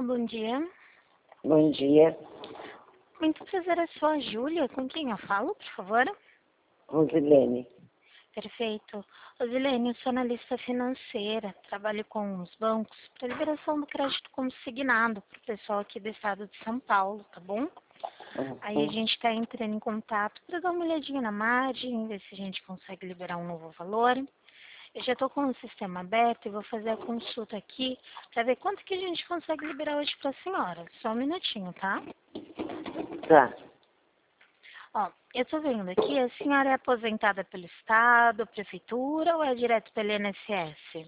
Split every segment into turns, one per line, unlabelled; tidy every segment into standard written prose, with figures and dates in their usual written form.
Alô, bom dia.
Bom dia,
Muito prazer, eu sou a Júlia. Com quem eu falo, por favor?
Rosilene.
Perfeito. Rosilene, eu sou analista financeira. Trabalho com os bancos para liberação do crédito consignado para o pessoal aqui do estado de São Paulo, tá bom? Aí a gente está entrando em contato para dar uma olhadinha na margem, ver se a gente consegue liberar um novo valor. Eu já estou com o sistema aberto e vou fazer a consulta aqui para ver quanto que a gente consegue liberar hoje para a senhora. Só um minutinho, tá?
Tá.
Ó, eu estou vendo aqui, a senhora é aposentada pelo Estado, Prefeitura ou é direto pelo INSS?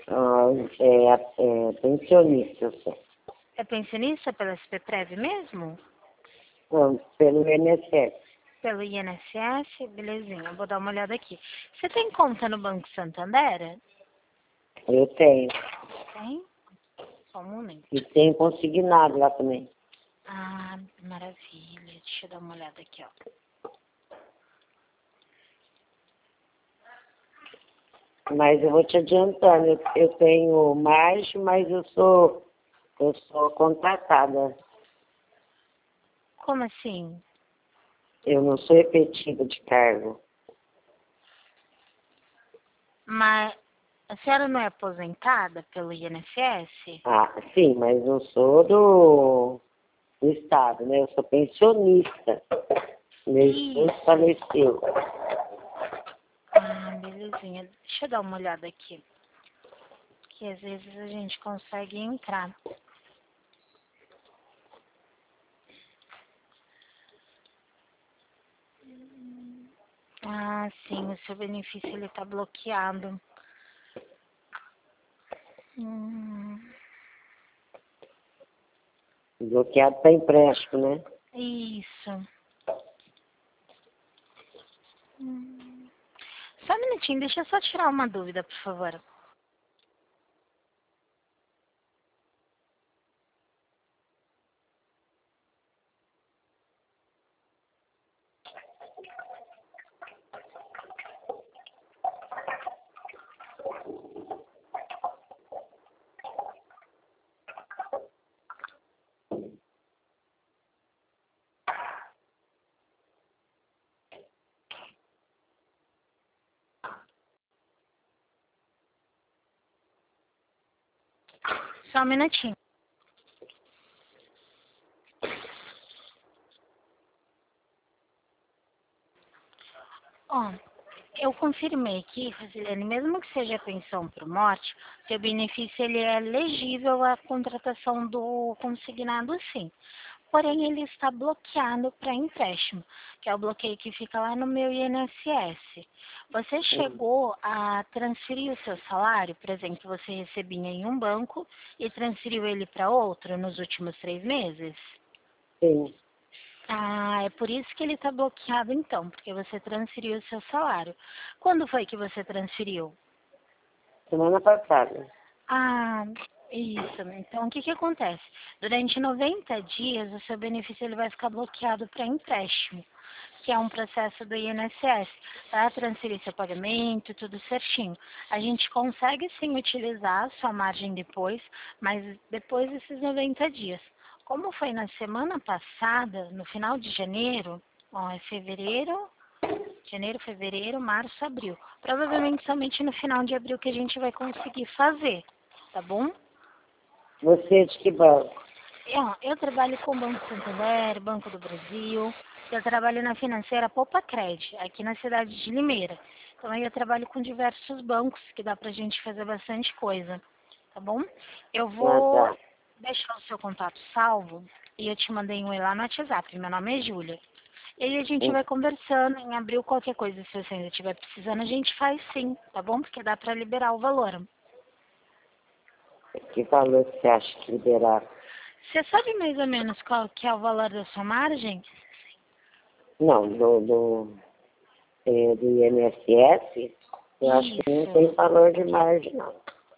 Pensionista, eu sou.
É pensionista pela SPPrev mesmo?
Não, pelo INSS.
Pelo INSS? Belezinha, eu vou dar uma olhada aqui. Você tem conta no Banco Santander?
Eu tenho.
Tem? Só um momento.
E tenho consignado lá também.
Ah, maravilha. Deixa eu dar uma olhada aqui, ó.
Mas eu vou te adiantando, eu tenho margem, mas eu sou contratada.
Como assim?
Eu não sou efetiva de cargo.
Mas a senhora não é aposentada pelo INSS?
Ah, sim, mas eu sou do Estado, né? Eu sou pensionista. Meu esposo faleceu.
Ah, belezinha. Deixa eu dar uma olhada aqui. Que às vezes a gente consegue entrar. Ah, sim, o seu benefício ele tá bloqueado. Hum,
Bloqueado para empréstimo, né?
isso. Só um minutinho, deixa eu só tirar uma dúvida, por favor. Só um minutinho. Ó, eu confirmei aqui, Rosilene, mesmo que seja pensão por morte, seu benefício ele é elegível à contratação do consignado, sim. Porém, ele está bloqueado para empréstimo, que é o bloqueio que fica lá no meu INSS. Você chegou a transferir o seu salário, por exemplo, você recebia em um banco e transferiu ele para outro nos últimos 3 meses?
Sim.
Ah, é por isso que ele está bloqueado então, porque você transferiu o seu salário. Quando foi que você transferiu?
Semana passada.
Ah, isso. Então, o que que acontece? Durante 90 dias, o seu benefício ele vai ficar bloqueado para empréstimo, que é um processo do INSS, para transferir seu pagamento, tudo certinho. A gente consegue sim utilizar a sua margem depois, mas depois desses 90 dias. Como foi na semana passada, no final de janeiro, ó, é janeiro, fevereiro, março, abril. Provavelmente somente no final de abril que a gente vai conseguir fazer, tá bom?
Você é de que banco?
Eu trabalho com o Banco Santander, Banco do Brasil. Eu trabalho na financeira Poupa Cred, aqui na cidade de Limeira. Então aí eu trabalho com diversos bancos, que dá pra gente fazer bastante coisa, tá bom? Eu
Ah,
vou
tá.
deixar o seu contato salvo e eu te mandei um e lá no WhatsApp. Meu nome é Júlia. E aí a gente vai conversando, em abril qualquer coisa, se você ainda estiver precisando, a gente faz sim, tá bom? Porque dá pra liberar o valor.
Que valor que você acha que liberar?
Você sabe mais ou menos qual que é o valor da sua margem?
Não, do INSS, eu acho que não tem
Isso.
valor de margem, não.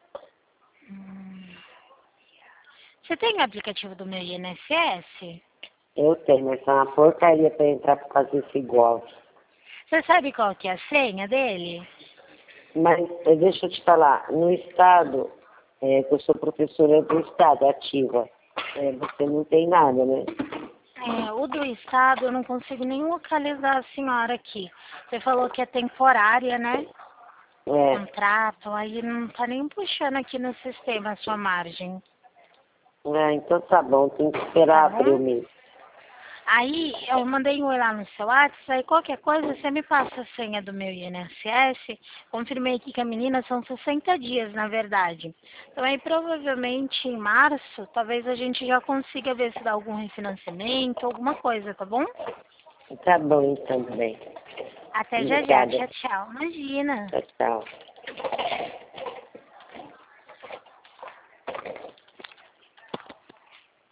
Você tem o aplicativo do meu INSS?
Eu tenho, mas é uma porcaria para entrar por causa desse golpe.
Você sabe qual que é a senha dele?
Mas deixa eu te falar, no Estado, que eu sou professora do Estado, ativa, Você não tem nada, né?
O do Estado eu não consigo nem localizar a senhora aqui. Você falou que é temporária, né? Contrato, aí não tá nem puxando aqui no sistema a sua margem.
Então tá bom, tem que esperar abrir o mês.
Aí eu mandei um oi lá no seu WhatsApp, aí qualquer coisa você me passa a senha do meu INSS. Confirmei aqui que a menina são 60 dias, na verdade. Então aí provavelmente em março, talvez a gente já consiga ver se dá algum refinanciamento, alguma coisa, tá bom?
Tá bom então, bem.
Até já já, tchau, tchau. Imagina.
Tchau, tchau.